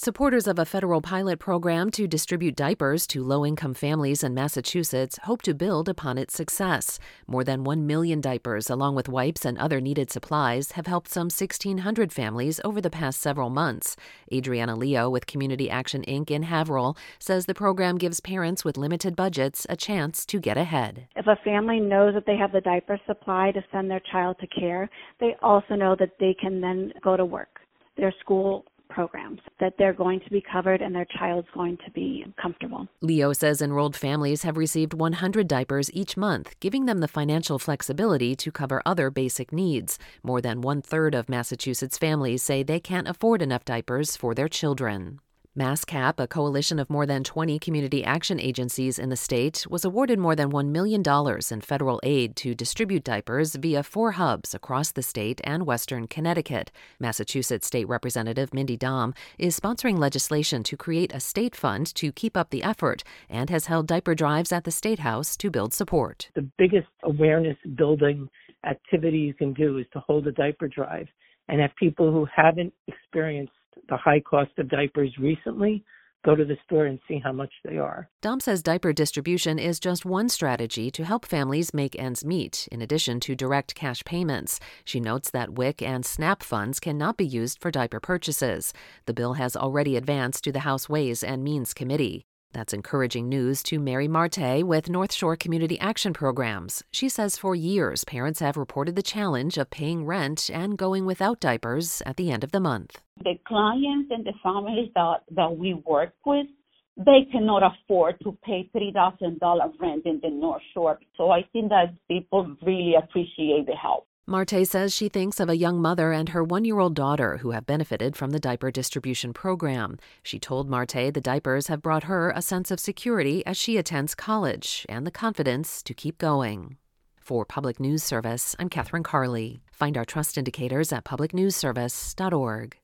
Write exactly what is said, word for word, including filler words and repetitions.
Supporters of a federal pilot program to distribute diapers to low-income families in Massachusetts hope to build upon its success. More than one million diapers, along with wipes and other needed supplies, have helped some sixteen hundred families over the past several months. Adriana Leo with Community Action Incorporated in Haverhill says the program gives parents with limited budgets a chance to get ahead. If a family knows that they have the diaper supply to send their child to care, they also know that they can then go to work, their school programs, that they're going to be covered and their child's going to be comfortable. Leo says enrolled families have received one hundred diapers each month, giving them the financial flexibility to cover other basic needs. More than one-third of Massachusetts families say they can't afford enough diapers for their children. MassCap, a coalition of more than twenty community action agencies in the state, was awarded more than one million dollars in federal aid to distribute diapers via four hubs across the state and western Connecticut. Massachusetts State Representative Mindy Domb is sponsoring legislation to create a state fund to keep up the effort and has held diaper drives at the State House to build support. The biggest awareness building activity you can do is to hold a diaper drive and have people who haven't experienced the high cost of diapers recently go to the store and see how much they are. Domb says diaper distribution is just one strategy to help families make ends meet, in addition to direct cash payments. She notes that W I C and SNAP funds cannot be used for diaper purchases. The bill has already advanced to the House Ways and Means Committee. That's encouraging news to Mary Marte with North Shore Community Action Programs. She says for years, parents have reported the challenge of paying rent and going without diapers at the end of the month. The clients and the families that, that we work with, they cannot afford to pay three thousand dollars rent in the North Shore. So I think that people really appreciate the help. Marte says she thinks of a young mother and her one-year-old daughter who have benefited from the diaper distribution program. She told Marte the diapers have brought her a sense of security as she attends college and the confidence to keep going. For Public News Service, I'm Catherine Carley. Find our trust indicators at public news service dot org.